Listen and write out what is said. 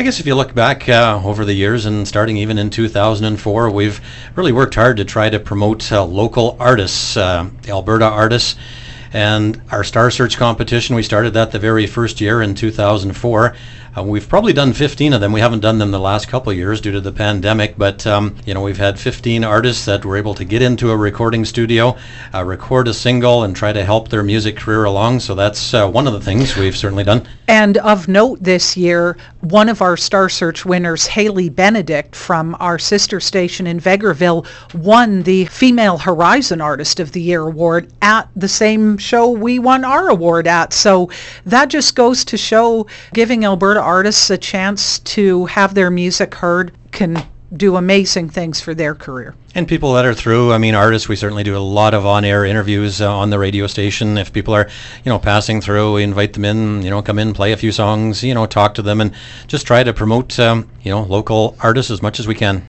guess if you look back over the years and starting even in 2004, we've really worked hard to try to promote local artists, Alberta artists. And our Star Search competition, we started that the very first year in 2004. We've probably done 15 of them. We haven't done them the last couple of years due to the pandemic, but we've had 15 artists that were able to get into a recording studio, record a single, and try to help their music career along. So that's one of the things we've certainly done. And of note this year, one of our Star Search winners, Haley Benedict from our sister station in Vegreville, won the Female Horizon Artist of the Year award at the same show we won our award at. So that just goes to show giving Alberta artists a chance to have their music heard can do amazing things for their career. And people that are through, artists, we certainly do a lot of on-air interviews on the radio station. If people are, passing through, we invite them in, come in, play a few songs, talk to them, and just try to promote, local artists as much as we can.